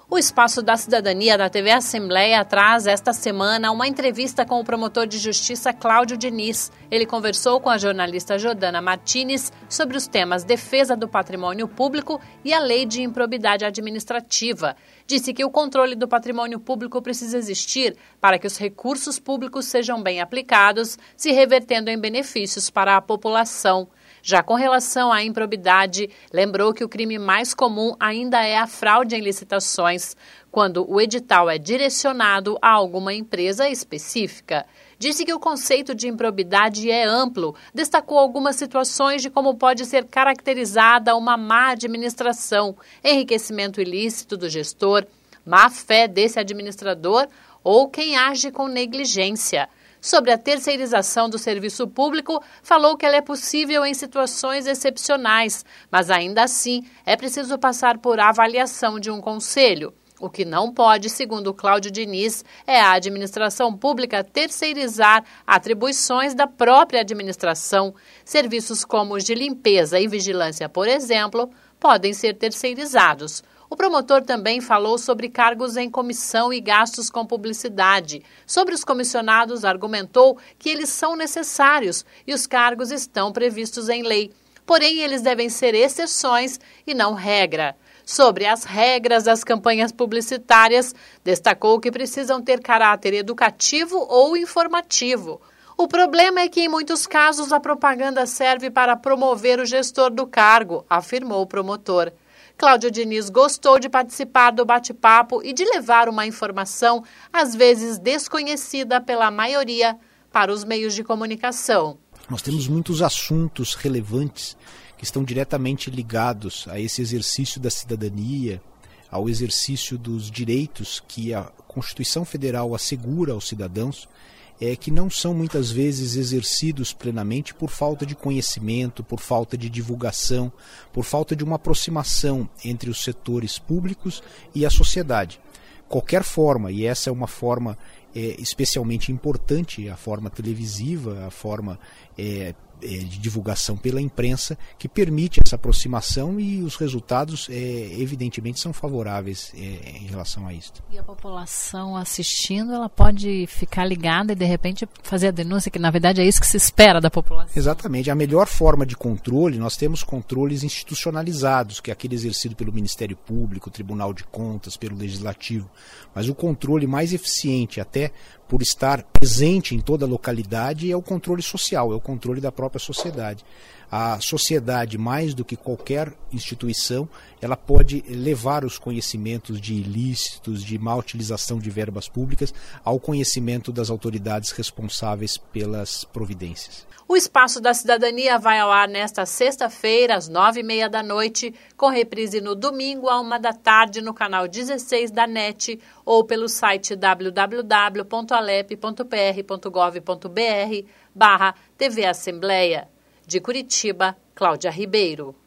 O Espaço da Cidadania da TV Assembleia traz esta semana uma entrevista com o promotor de justiça Cláudio Diniz. Ele conversou com a jornalista Jordana Martins sobre os temas defesa do patrimônio público e a lei de improbidade administrativa. Disse que o controle do patrimônio público precisa existir para que os recursos públicos sejam bem aplicados, se revertendo em benefícios para a população. Já com relação à improbidade, lembrou que o crime mais comum ainda é a fraude em licitações, quando o edital é direcionado a alguma empresa específica. Disse que o conceito de improbidade é amplo, destacou algumas situações de como pode ser caracterizada uma má administração, enriquecimento ilícito do gestor, má-fé desse administrador ou quem age com negligência. Sobre a terceirização do serviço público, falou que ela é possível em situações excepcionais, mas ainda assim é preciso passar por avaliação de um conselho. O que não pode, segundo Cláudio Diniz, é a administração pública terceirizar atribuições da própria administração. Serviços como os de limpeza e vigilância, por exemplo, podem ser terceirizados. O promotor também falou sobre cargos em comissão e gastos com publicidade. Sobre os comissionados, argumentou que eles são necessários e os cargos estão previstos em lei. Porém, eles devem ser exceções e não regra. Sobre as regras das campanhas publicitárias, destacou que precisam ter caráter educativo ou informativo. O problema é que, em muitos casos, a propaganda serve para promover o gestor do cargo, afirmou o promotor. Cláudio Diniz gostou de participar do bate-papo e de levar uma informação, às vezes desconhecida pela maioria, para os meios de comunicação. Nós temos muitos assuntos relevantes que estão diretamente ligados a esse exercício da cidadania, ao exercício dos direitos que a Constituição Federal assegura aos cidadãos, que não são muitas vezes exercidos plenamente por falta de conhecimento, por falta de divulgação, por falta de uma aproximação entre os setores públicos e a sociedade. Qualquer forma, e essa é uma forma especialmente importante, a forma televisiva, a forma de divulgação pela imprensa, que permite essa aproximação e os resultados evidentemente são favoráveis em relação a isso. E a população assistindo, ela pode ficar ligada e de repente fazer a denúncia, que na verdade é isso que se espera da população. Exatamente. A melhor forma de controle, nós temos controles institucionalizados, que é aquele exercido pelo Ministério Público, Tribunal de Contas, pelo Legislativo, mas o controle mais eficiente, até por estar presente em toda a localidade, é o controle social, é o controle da própria sociedade. A sociedade, mais do que qualquer instituição, ela pode levar os conhecimentos de ilícitos, de má utilização de verbas públicas, ao conhecimento das autoridades responsáveis pelas providências. O Espaço da Cidadania vai ao ar nesta sexta-feira, às 9h30 da noite, com reprise no domingo, à 1 da tarde, no canal 16 da NET, ou pelo site www.alep.pr.gov.br/TV Assembleia. De Curitiba, Cláudia Ribeiro.